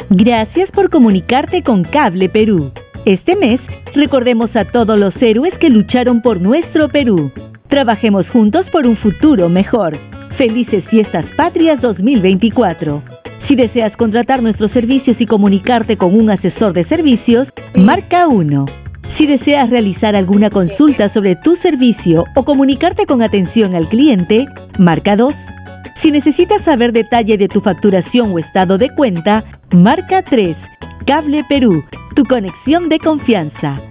Gracias por comunicarte con Cable Perú. Este mes, recordemos a todos los héroes que lucharon por nuestro Perú. Trabajemos juntos por un futuro mejor. Felices Fiestas Patrias 2024. Si deseas contratar nuestros servicios y comunicarte con un asesor de servicios, marca 1. Si deseas realizar alguna consulta sobre tu servicio o comunicarte con atención al cliente, marca 2. Si necesitas saber detalle de tu facturación o estado de cuenta, marca 3. Cable Perú, tu conexión de confianza.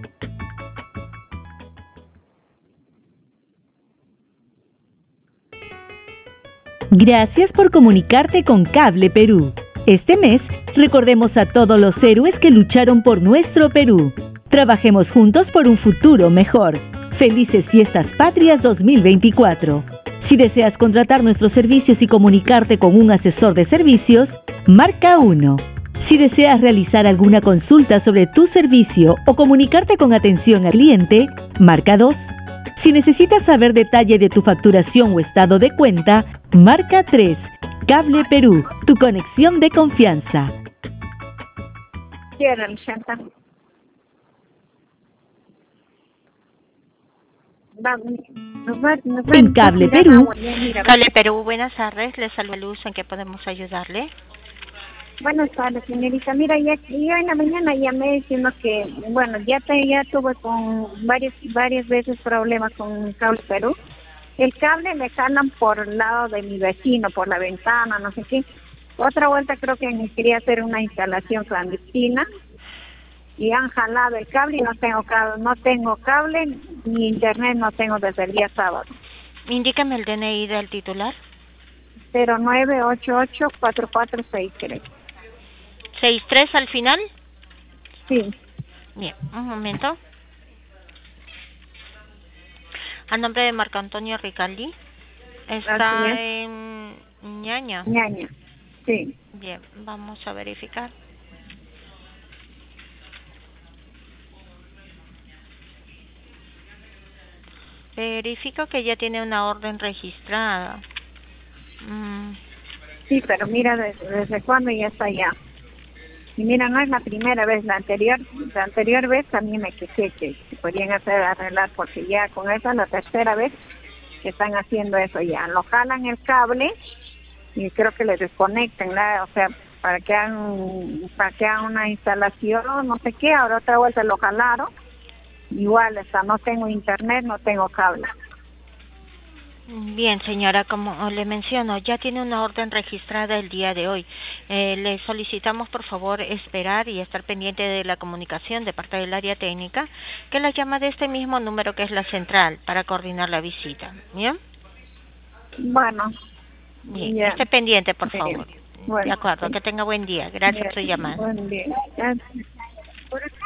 Gracias por comunicarte con Cable Perú. Este mes, recordemos a todos los héroes que lucharon por nuestro Perú. Trabajemos juntos por un futuro mejor. Felices Fiestas Patrias 2024. Si deseas contratar nuestros servicios y comunicarte con un asesor de servicios, marca 1. Si deseas realizar alguna consulta sobre tu servicio o comunicarte con atención al cliente, marca 2. Si necesitas saber detalle de tu facturación o estado de cuenta, marca 3. Cable Perú, tu conexión de confianza. En Cable Perú. Cable Perú, buenas tardes. Les saluda Luz. ¿En qué podemos ayudarle? Buenas tardes, señorita. Mira, yo en la mañana llamé diciendo que, bueno, ya tuve con varias veces problemas con Cable Perú. El cable me jalan por el lado de mi vecino, por la ventana, no sé qué. Otra vuelta creo que me quería hacer una instalación clandestina y han jalado el cable y no tengo cable ni internet no tengo desde el día sábado. Indícame el DNI del titular. 0988-4463. 63 al final. Sí. Bien, un momento. A nombre de Marco Antonio Ricaldi. Está en Ñaña. Ñaña, sí. Bien, vamos a verificar. Verifico que ya tiene una orden registrada. Sí, pero mira, ¿desde cuándo ya está allá? Y mira, no es la primera vez, la anterior vez también me quejé que podían arreglar, porque ya con esa es la tercera vez que están haciendo eso ya. Lo jalan el cable y creo que le desconectan, o sea, para que hagan una instalación, no sé qué, ahora otra vuelta lo jalaron. Igual, no tengo internet, no tengo cable. Bien, señora, como le menciono, ya tiene una orden registrada el día de hoy. Le solicitamos, por favor, esperar y estar pendiente de la comunicación de parte del área técnica, que la llama de este mismo número que es la central para coordinar la visita. ¿Bien? Bueno. Bien, esté pendiente, por favor. Bueno, de acuerdo, que tenga buen día. Gracias por su llamada. Buen día. Gracias.